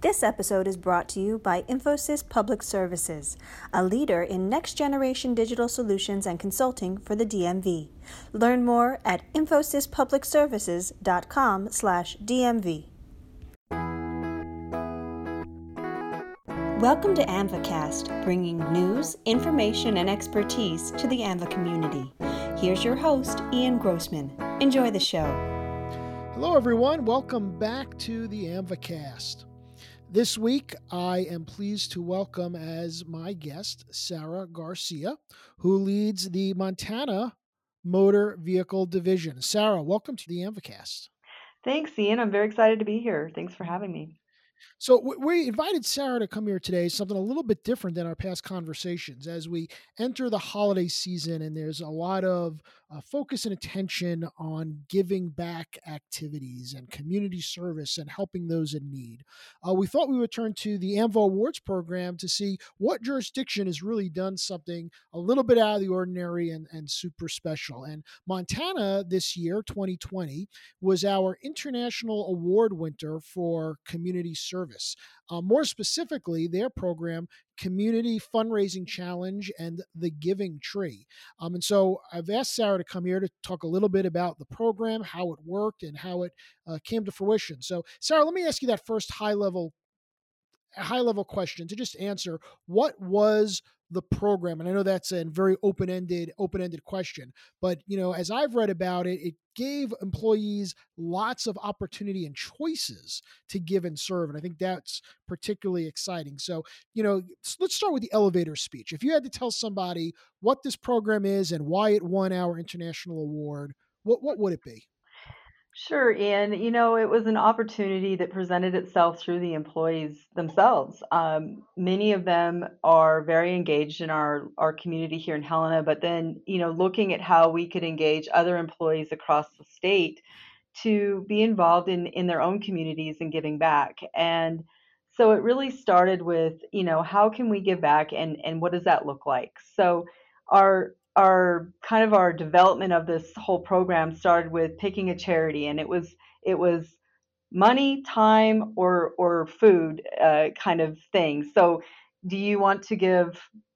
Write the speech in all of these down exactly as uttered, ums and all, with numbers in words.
This episode is brought to you by Infosys Public Services, a leader in next-generation digital solutions and consulting for the D M V. Learn more at infosys public services dot com slash D M V. Welcome to AMVAcast, bringing news, information, and expertise to the AMVA community. Here's your host, Ian Grossman. Enjoy the show. Hello, everyone. Welcome back to the AMVAcast. This week, I am pleased to welcome as my guest, Sarah Garcia, who leads the Montana Motor Vehicle Division. Sarah, welcome to the AMVAcast. Thanks, Ian. I'm very excited to be here. Thanks for having me. So we invited Sarah to come here today, something a little bit different than our past conversations as we enter the holiday season, and there's a lot of uh, focus and attention on giving back activities and community service and helping those in need. Uh, we thought we would turn to the AMVA Awards program to see what jurisdiction has really done something a little bit out of the ordinary and, and super special. And Montana this year, twenty twenty, was our international award winner for community service. Uh, more specifically, their program, Community Fundraising Challenge and the Giving Tree. Um, and so I've asked Sarah to come here to talk a little bit about the program, how it worked, and how it uh, came to fruition. So, Sarah, let me ask you that first high-level high-level question to just answer. What was the program? And I know that's a very open-ended, open-ended question, but you know, as I've read about it, it gave employees lots of opportunity and choices to give and serve. And I think that's particularly exciting. So, you know, let's start with the elevator speech. If you had to tell somebody what this program is and why it won our international award, what, what would it be? Sure, Ian. You know, it was an opportunity that presented itself through the employees themselves. Um, many of them are very engaged in our, our community here in Helena, but then, you know, looking at how we could engage other employees across the state to be involved in, in their own communities and giving back. And so it really started with, you know, how can we give back and, and what does that look like? So our our kind of our development of this whole program started with picking a charity, and it was it was money, time, or or food uh, kind of thing. So, do you want to give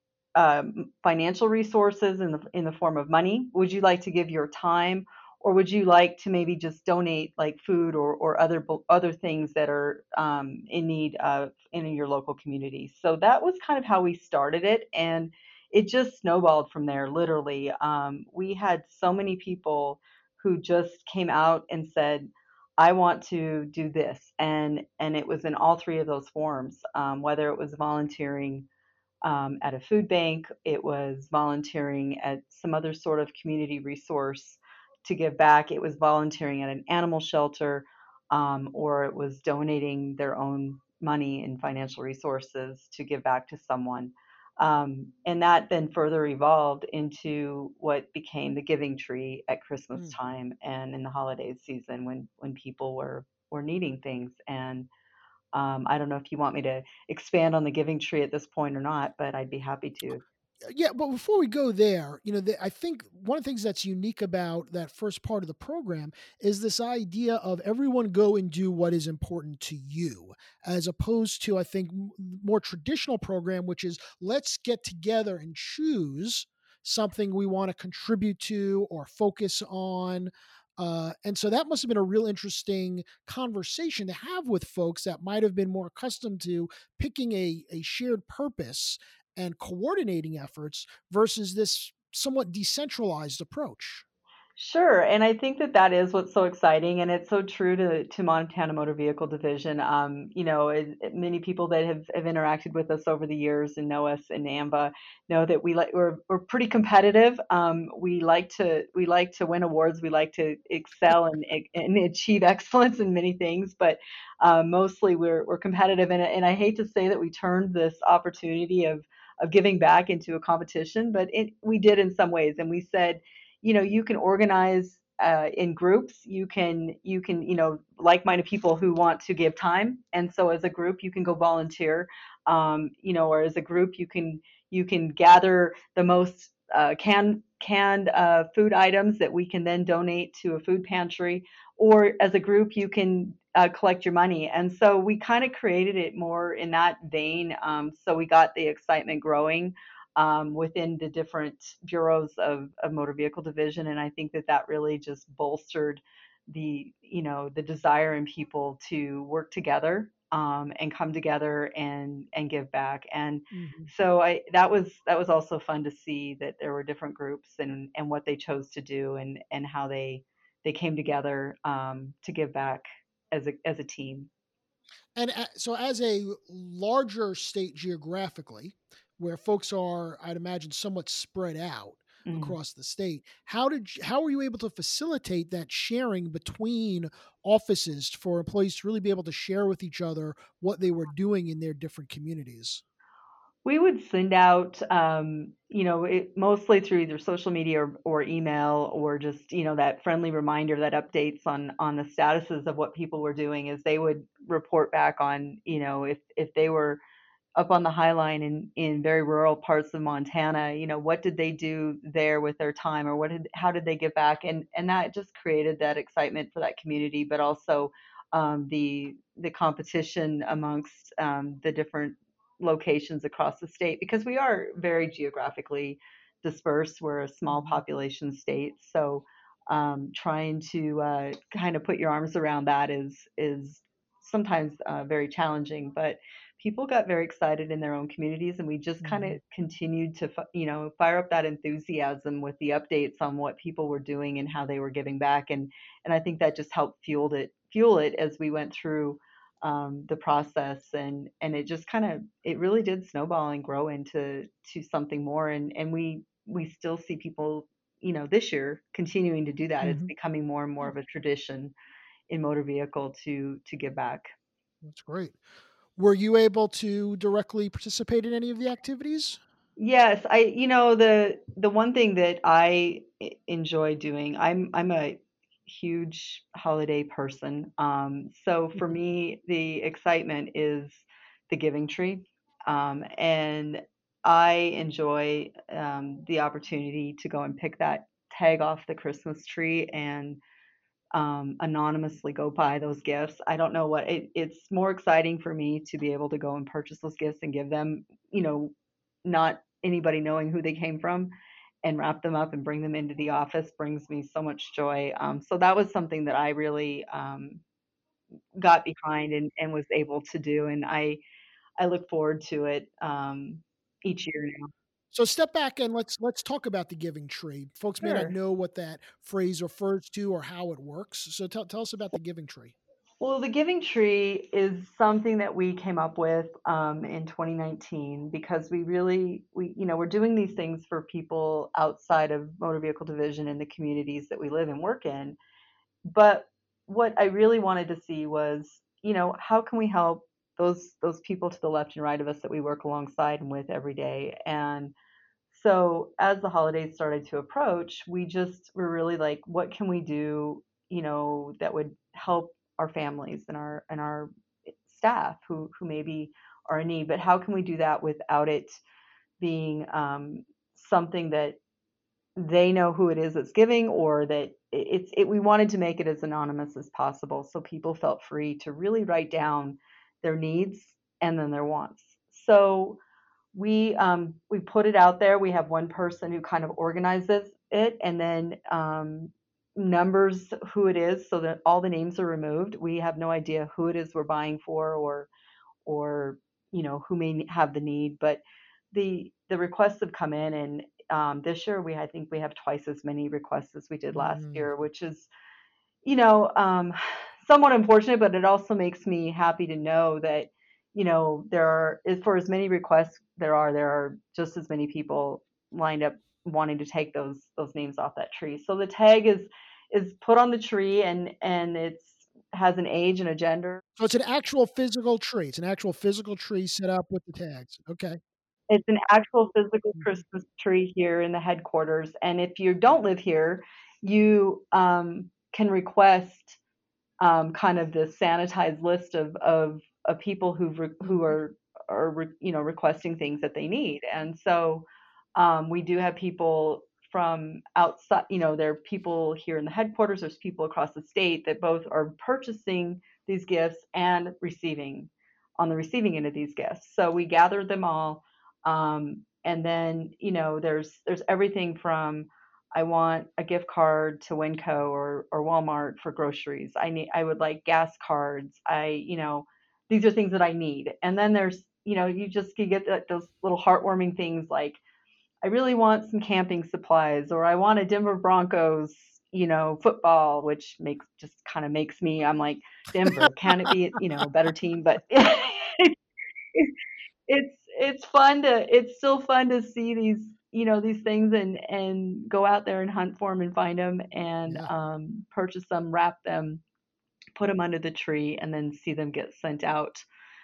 um, financial resources in the in the form of money? Would you like to give your time, or would you like to maybe just donate like food or or other other things that are um, in need of in your local community? So that was kind of how we started it, and it just snowballed from there, literally. Um, we had so many people who just came out and said, I want to do this. And, and it was in all three of those forms, um, whether it was volunteering um, at a food bank, it was volunteering at some other sort of community resource to give back, it was volunteering at an animal shelter, um, or it was donating their own money and financial resources to give back to someone. Um, and that then further evolved into what became the Giving Tree at Christmas Mm. time and in the holiday season when when people were were needing things. And um, I don't know if you want me to expand on the Giving Tree at this point or not, but I'd be happy to. Yeah, but before we go there, you know, the, I think one of the things that's unique about that first part of the program is this idea of everyone go and do what is important to you, as opposed to, I think, m- more traditional program, which is let's get together and choose something we want to contribute to or focus on. Uh, and so that must have been a real interesting conversation to have with folks that might have been more accustomed to picking a, a shared purpose and coordinating efforts versus this somewhat decentralized approach. Sure, and I think that that is what's so exciting, and it's so true to to Montana Motor Vehicle Division. Um, you know, it, it- many people that have, have interacted with us over the years and know us in AMVA know that we like we're we're pretty competitive. Um, we like to we like to win awards. We like to excel and and achieve excellence in many things, but um, mostly we're we're competitive. And and I hate to say that we turned this opportunity of of giving back into a competition, but it, we did in some ways, and we said you know you can organize uh, in groups, you can you can you know like-minded people who want to give time, and so as a group you can go volunteer, um, you know or as a group you can you can gather the most uh, can canned uh, food items that we can then donate to a food pantry, or as a group, you can uh, collect your money. And so we kind of created it more in that vein. Um, so we got the excitement growing um, within the different bureaus of, of motor vehicle division. And I think that that really just bolstered the, you know, the desire in people to work together um, and come together and and give back. And Mhm. so I that was that was also fun to see that there were different groups and and what they chose to do and and how they they came together um, to give back as a as a team. And a so as a larger state geographically, where folks are, I'd imagine, somewhat spread out Mm. across the state, how did you how were you able to facilitate that sharing between offices for employees to really be able to share with each other what they were doing in their different communities? We would send out, um, you know, it, mostly through either social media or, or email, or just, you know, that friendly reminder that updates on on the statuses of what people were doing as they would report back on, you know, if if they were up on the High Line in in very rural parts of Montana, you know, what did they do there with their time, or what did how did they give back? And and that just created that excitement for that community, but also um, the the competition amongst um, the different locations across the state, because we are very geographically dispersed. We're a small Mhm. population state, so um, trying to uh, kind of put your arms around that is is sometimes uh, very challenging, but people got very excited in their own communities, and we just kind of Mhm. continued to you know fire up that enthusiasm with the updates on what people were doing and how they were giving back. And and I think that just helped fueled it fuel it as we went through um, the process, and and it just kind of it really did snowball and grow into to something more. And and we we still see people, you know this year, continuing to do that. It's Mhm. becoming more and more Oh, of a tradition in motor vehicle to to give back. that's great. Were you able to directly participate in any of the activities? Yes, I you know, the the one thing that I e enjoy doing, I'm I'm a huge holiday person, um, so for me, the excitement is the giving tree, um, and I enjoy, um, the opportunity to go and pick that tag off the Christmas tree and, um, anonymously go buy those gifts. I don't know what it it's more exciting for me to be able to go and purchase those gifts and give them, you know, not anybody knowing who they came from, and wrap them up and bring them into the office brings me so much joy. Um, so that was something that I really um, got behind and, and was able to do, and I I look forward to it um, each year now. So step back and let's let's talk about the giving tree. Folks may not Sure. know what that phrase refers to or how it works. So tell tell us about the giving tree. Well, the Giving Tree is something that we came up with um, in twenty nineteen, because we really we you know we're doing these things for people outside of motor vehicle division in the communities that we live and work in. But what I really wanted to see was, you know, how can we help those those people to the left and right of us that we work alongside and with every day? And so as the holidays started to approach, we just were really like, what can we do, you know, that would help our families and our and our staff who who maybe are in need, but how can we do that without it being um, something that they know who it is that's giving, or that it's it we wanted to make it as anonymous as possible, so people felt free to really write down their needs and then their wants. So we um, we put it out there. We have one person who kind of organizes it, and then um, numbers who it is, so that all the names are removed. We have no idea who it is we're buying for, or or you know who may have the need. But the the requests have come in, and um, this year we I think we have twice as many requests as we did last Mm. year, which is, you know, um, somewhat unfortunate, but it also makes me happy to know that, you know, there are, as for as many requests there are, there are just as many people lined up wanting to take those those names off that tree. So the tag is is put on the tree, and and it's has an age and a gender. So it's an actual physical tree. It's an actual physical tree set up with the tags. Okay. It's an actual physical Mhm. Christmas tree here in the headquarters, and if you don't live here, you um, can request um, kind of this sanitized list of of, of people who've re- who Mhm. are are re- you know requesting things that they need. And so um, we do have people from outside, you know, there are people here in the headquarters, there's people across the state that both are purchasing these gifts and receiving on the receiving end of these gifts. So we gathered them all. Um, and then, you know, there's there's everything from I want a gift card to Winco or or Walmart for groceries. I need I would like gas cards. I, you know, these are things that I need. And then there's, you know, you just you get that, those little heartwarming things like I really want some camping supplies, or I want a Denver Broncos, you know, football, which makes just kind of makes me, I'm like, Denver, can it be, you know, a better team? But it's it's fun to it's still fun to see these, you know, these things and and go out there and hunt for them and find them and Yeah. um, purchase them, wrap them, put them under the tree, and then see them get sent out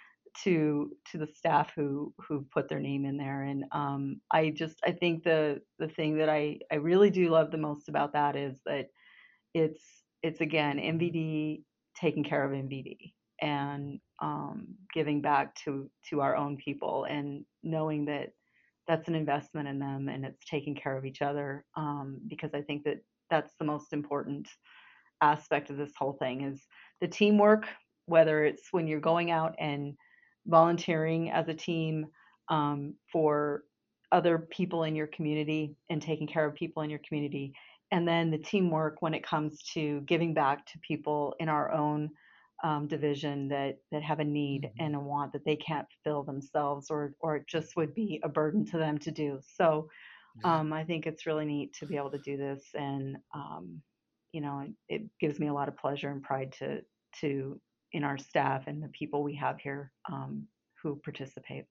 to to the staff who who put their name in there. And um, I just I think the the thing that I I really do love the most about that is that it's it's again M V D taking care of M V D and um, giving back to to our own people and knowing that that's an investment in them and it's taking care of each other, um, because I think that that's the most important aspect of this whole thing is the teamwork, whether it's when you're going out and volunteering as a team um, for other people in your community and taking care of people in your community, and then the teamwork when it comes to giving back to people in our own um, division that that have a need Mhm. and a want that they can't fill themselves, or or it just would be a burden to them to do. So Yeah. um, I think it's really neat to be able to do this, and um, you know, it, it gives me a lot of pleasure and pride to to in our staff and the people we have here um, who participate.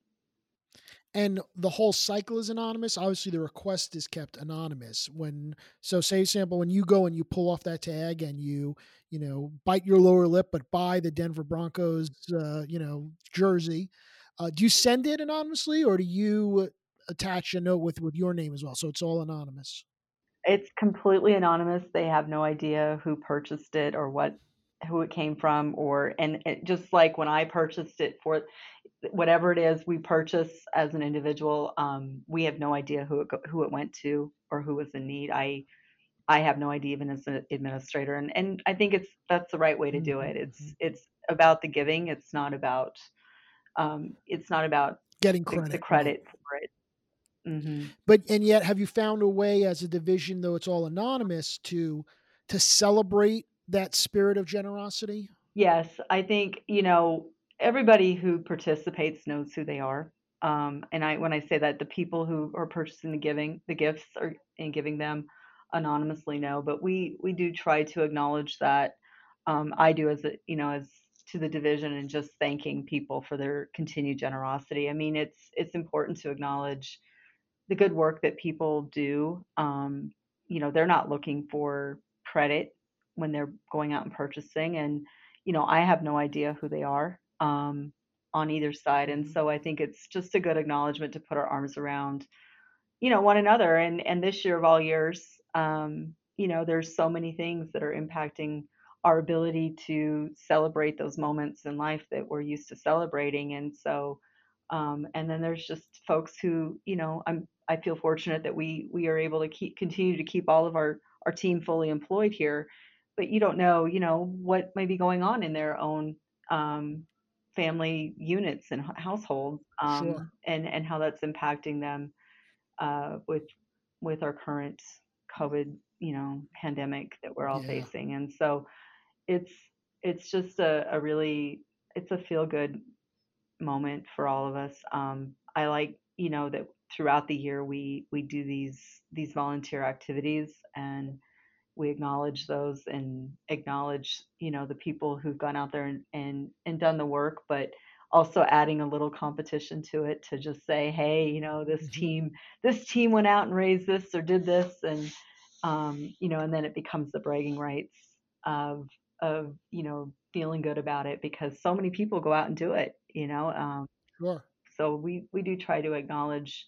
And the whole cycle is anonymous. Obviously, the request is kept anonymous. When so, say sample when you go and you pull off that tag and you you know bite your lower lip, but buy the Denver Broncos uh, you know jersey, uh, do you send it anonymously or do you attach a note with with your name as well? So it's all anonymous. It's completely anonymous. They have no idea who purchased it or what who it came from, or and it, just like when I purchased it for whatever it is we purchase as an individual, um, we have no idea who it go, who it went to or who was in need. I I have no idea even as an administrator, and and I think it's that's the right way to do Mhm, it. It's mhm. it's about the giving. It's not about um, it's not about Getting the, the credit, right? credit for it. Hmm. But and yet, have you found a way as a division, though it's all anonymous, to to celebrate that spirit of generosity? Yes, I think, you know, everybody who participates knows who they are. Um, and I when I say that, the people who are purchasing the giving the gifts are and giving them anonymously know, but we we do try to acknowledge that. Um, I do as a, you know, as to the division and just thanking people for their continued generosity. I mean, it's it's important to acknowledge the good work that people do. Um, you know, they're not looking for credit when they're going out and purchasing, and you know, I have no idea who they are um, on either side, and Mhm. so I think it's just a good acknowledgement to put our arms around, you know, one another. And and this year of all years, um, you know, there's so many things that are impacting our ability to celebrate those moments in life that we're used to celebrating. And so um, and then there's just folks who, you know, i'm I feel fortunate that we we are able to keep continue to keep all of our our team fully employed here, but you don't know, you know, what may be going on in their own um, family units and h- households, Sure. um, and and how that's impacting them uh, with with our current COVID, you know, pandemic that we're all Yeah. facing. And so it's it's just a, a really it's a feel good moment for all of us. Um, I like, you know, that throughout the year we we do these these volunteer activities, and we acknowledge those and acknowledge, you know, the people who've gone out there and and, and done the work, but also adding a little competition to it to just say, hey, you know, this Mhm. team this team went out and raised this or did this, and um, you know, and then it becomes the bragging rights of of you know, feeling good about it because so many people go out and do it, you know. Um, Sure. so we we do try to acknowledge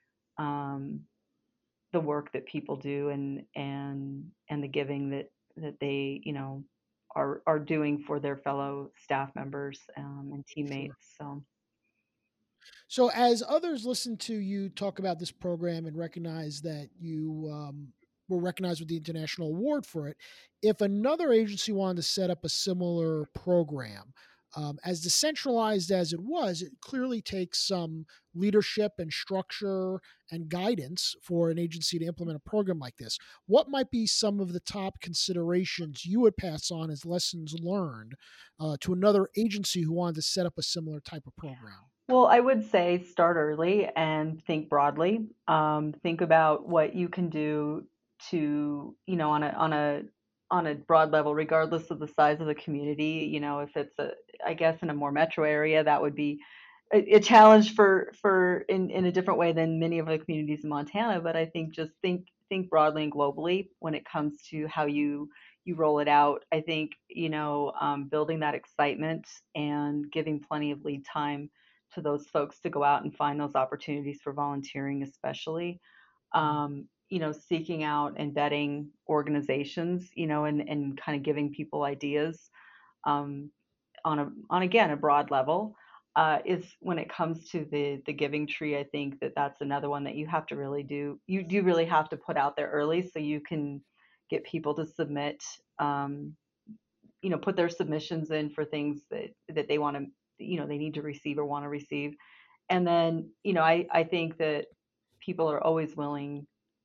um, the work that people do, and and and the giving that that they, you know, are are doing for their fellow staff members um, and Sure. teammates. So So, as others listen to you talk about this program and recognize that you um, were recognized with the international award for it, if another agency wanted to set up a similar program, um, as decentralized as it was, it clearly takes some leadership and structure and guidance for an agency to implement a program like this. What might be some of the top considerations you would pass on as lessons learned uh, to another agency who wanted to set up a similar type of program? Well, I would say start early and think broadly. Um, think about what you can do to, you know, on a on a on a broad level, regardless of the size of the community. You know, if it's a, I guess in a more metro area, that would be a, a challenge for for in in a different way than many of the communities in Montana. But I think just think think broadly and globally when it comes to how you you roll it out. I think, you know, um, building that excitement and giving plenty of lead time to those folks to go out and find those opportunities for volunteering, especially. Um, you know, seeking out and vetting organizations, you know, and, and kind of giving people ideas um, on a on again a broad level. Uh, is when it comes to the the giving tree, I think that that's another one that you have to really do. You do really have to put out there early so you can get people to submit, um, you know, put their submissions in for things that that they want to, you know, they need to receive or want to receive. And then, you know, I, I think that people are always willing,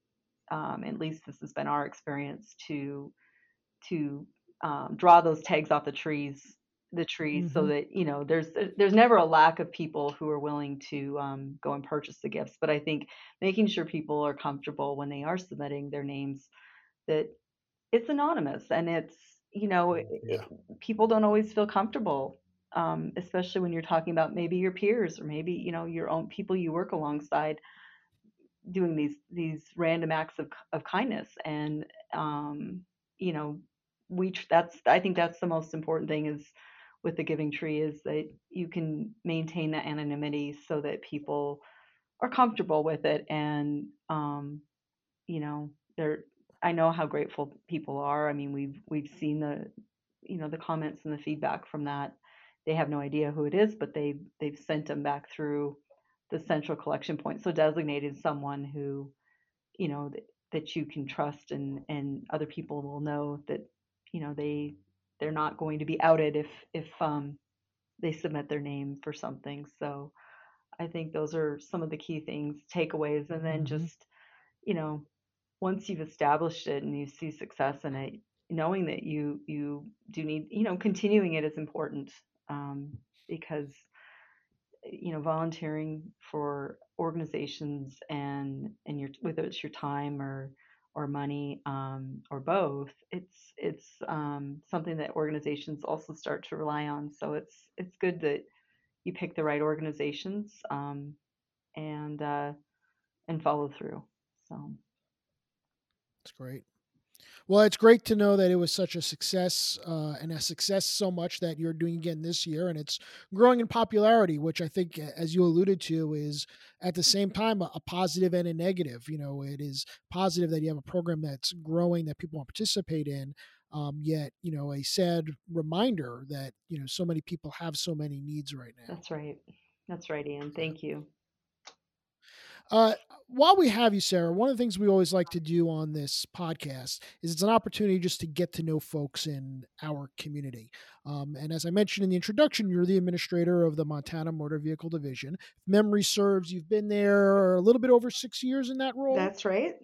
um, at least this has been our experience, to to um, draw those tags off the trees, the trees, so Hmm. that, you know, there's there's never a lack of people who are willing to um, go and purchase the gifts. But I think making sure people are comfortable when they are submitting their names, that it's anonymous and it's, you know, it, it, Yeah. people don't always feel comfortable, um, especially when you're talking about maybe your peers or maybe, you know, your own people you work alongside doing these these random acts of of kindness. And um, you know, we tr- that's I think that's the most important thing is with the Giving Tree is that you can maintain that anonymity so that people are comfortable with it. And um, you know, they're I know how grateful people are. I mean, we've we've seen the, you know, the comments and the feedback from that. They have no idea who it is, but they they've sent them back through the central collection point. So designated someone who, you know, that, that you can trust, and and other people will know that, you know, they they're not going to be outed if if um they submit their name for something. So I think those are some of the key things, takeaways. And then Hmm. just, you know, once you've established it and you see success in it, knowing that you you do need, you know, continuing it is important, um, because, you know, volunteering for organizations and and your, whether it's your time or or money, um, or both, it's it's um, something that organizations also start to rely on. So it's it's good that you pick the right organizations, um, and uh, and follow through. So That's great. Well, it's great to know that it was such a success, uh, and a success so much that you're doing again this year, and it's growing in popularity, which I think, a- as you alluded to, is at the same time a, a positive and a negative. You know, it is positive that you have a program that's growing that people want to participate in. Um, yet, you know, a sad reminder that you know so many people have so many needs right now. that's right. That's right, Ian. Yeah. Thank you. Uh, while we have you, Sarah, one of the things we always like to do on this podcast is it's an opportunity just to get to know folks in our community. Um, and as I mentioned in the introduction, you're the administrator of the Montana Motor Vehicle Division. If memory serves, you've been there a little bit over six years in that role. That's right.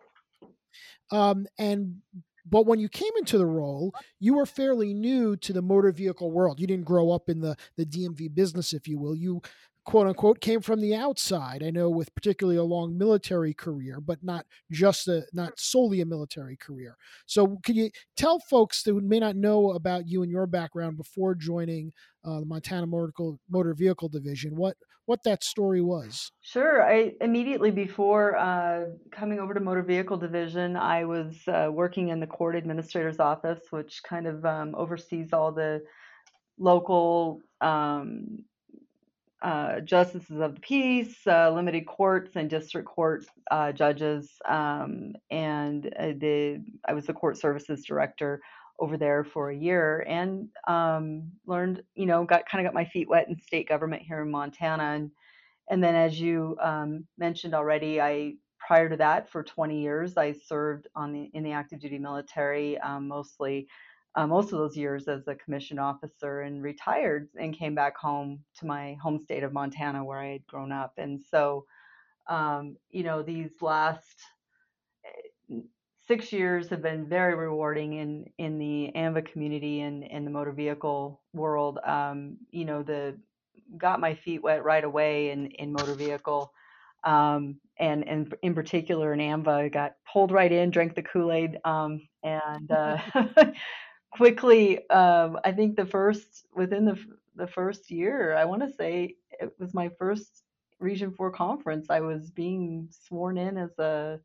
Um, and but when you came into the role, you were fairly new to the motor vehicle world. You didn't grow up in the the D M V business, if you will. You quote unquote came from the outside. I know with particularly a long military career, but not just a not solely a military career. So could you tell folks that may not know about you and your background before joining uh, the Montana Motor, Motor Vehicle Division, what what that story was? Sure. I immediately before uh, coming over to Motor Vehicle Division, I was uh, working in the Court Administrator's Office, which kind of um, oversees all the local um, uh, justices of the peace, uh, limited courts, and district court uh, judges. Um, and uh, the I was the court services director over there for a year, and um, learned, you know, got kind of got my feet wet in state government here in Montana, and and then, as you um, mentioned already, I prior to that, for twenty years, I served on the in the active duty military, um, mostly uh, most of those years as a commissioned officer, and retired and came back home to my home state of Montana, where I had grown up. And so, um, you know, these last six years have been very rewarding in in the AMVA community and in the motor vehicle world. Um, you know, the got my feet wet right away in in motor vehicle, um, and and in particular in AMVA, I got pulled right in, drank the Kool-Aid, um, and uh, quickly. Um, I think the first within the the first year, I want to say it was my first Region Four conference. I was being sworn in as a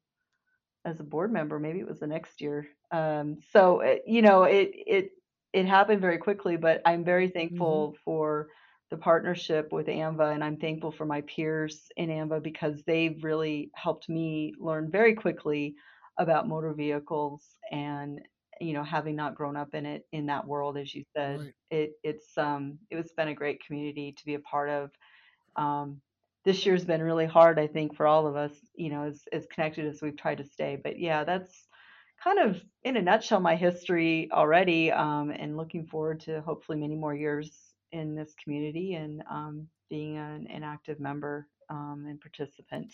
as a board member. Maybe it was the next year. Um, so it, you know, it it it happened very quickly. But I'm very Hmm. thankful for the partnership with AMVA, and I'm thankful for my peers in AMVA because they've really helped me learn very quickly about motor vehicles. And you know, having not grown up in it in that world, as you said, Right. it it's um it was been a great community to be a part of. um, this year's been really hard, I think, for all of us, you know, as as connected as we've tried to stay. But yeah, that's kind of in a nutshell my history already, um, and looking forward to hopefully many more years in this community, and um, being an, an active member, um, and participant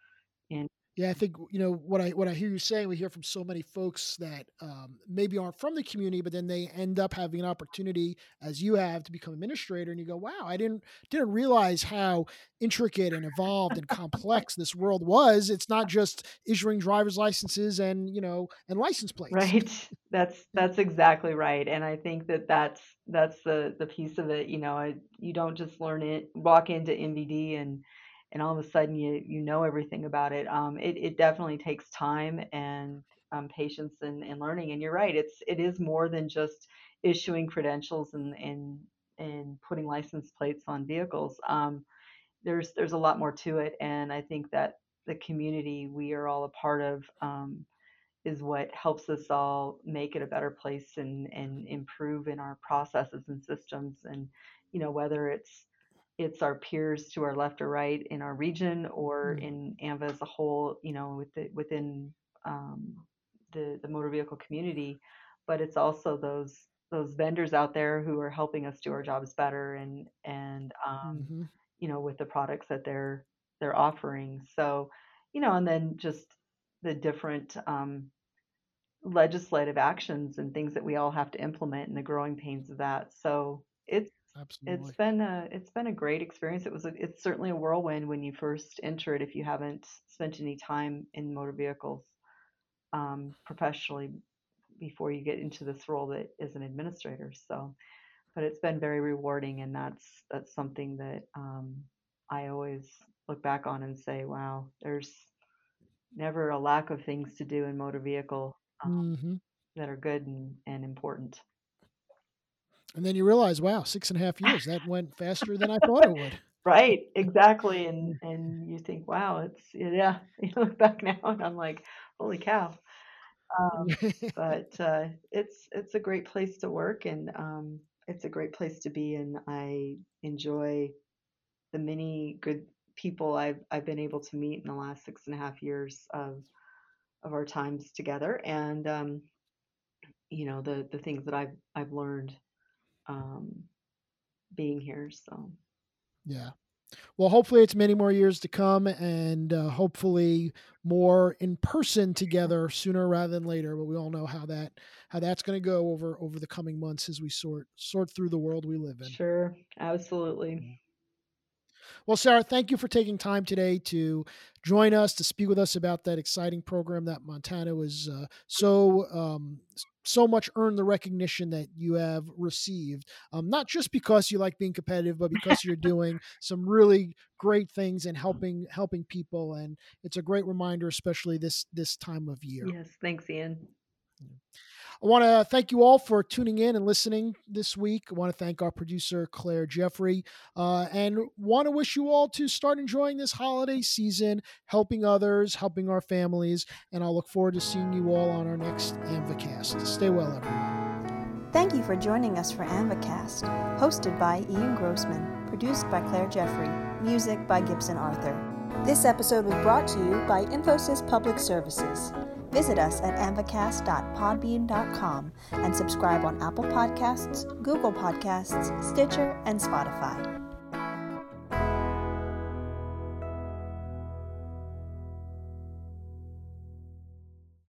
in. Yeah, I think you know what I what I hear you saying. We hear from so many folks that um, maybe aren't from the community, but then they end up having an opportunity, as you have, to become administrator, and you go, "Wow, I didn't didn't realize how intricate and evolved and complex this world was. It's not just issuing driver's licenses and you know and license plates." Right. That's that's exactly right. And I think that that's that's the the piece of it, you know, I, you don't just learn it, walk into M V D and and all of a sudden you you know everything about it. Um, it it definitely takes time and um, patience and, and learning. And you're right, it's it is more than just issuing credentials and and and putting license plates on vehicles. Um, there's there's a lot more to it, and I think that the community we are all a part of, um, is what helps us all make it a better place and and improve in our processes and systems. And you know, whether it's it's our peers to our left or right in our region, or Mm. in AMVA as a whole, you know, with the, within um, the the motor vehicle community. But it's also those those vendors out there who are helping us do our jobs better, and and um, Hmm. you know, with the products that they're they're offering. So you know, and then just the different um, legislative actions and things that we all have to implement, and the growing pains of that. So it's it's Absolutely. been a it's been a great experience. It was a, it's certainly a whirlwind when you first enter it if you haven't spent any time in motor vehicles, um, professionally, before you get into this role that is an administrator. So, but it's been very rewarding, and that's that's something that, um, I always look back on and say, wow, there's never a lack of things to do in motor vehicle, um, Hmm. that are good and, and important. And then you realize, wow, six and a half years that went faster than I thought it would. Right, exactly. And and you think, wow, it's yeah. You look back now, and I'm like, holy cow. Um, but uh, it's it's a great place to work, and um, it's a great place to be. And I enjoy the many good people I've I've been able to meet in the last six and a half years of of our times together. And um, you know, the the things that I've I've learned, um, being here. So Yeah. Well, hopefully it's many more years to come, and uh, hopefully more in person together sooner rather than later. But we all know how that how that's going to go over over the coming months as we sort sort through the world we live in. sure, absolutely. Yeah. Well, Sarah, thank you for taking time today to join us to speak with us about that exciting program that Montana was uh, so um, so much earned the recognition that you have received. Um, not just because you like being competitive, but because you're doing some really great things and helping helping people. And it's a great reminder, especially this this time of year. Yes, thanks, Ian. I want to thank you all for tuning in and listening this week. I want to thank our producer, Claire Jeffrey, uh, and want to wish you all to start enjoying this holiday season, helping others, helping our families. And I'll look forward to seeing you all on our next AMVAcast. Stay well, everyone. Thank you for joining us for ANVAcast, hosted by Ian Grossman, produced by Claire Jeffrey, music by Gibson Arthur. This episode was brought to you by Infosys Public Services. Visit us at anvacast dot podbean dot com and subscribe on Apple Podcasts, Google Podcasts, Stitcher, and Spotify.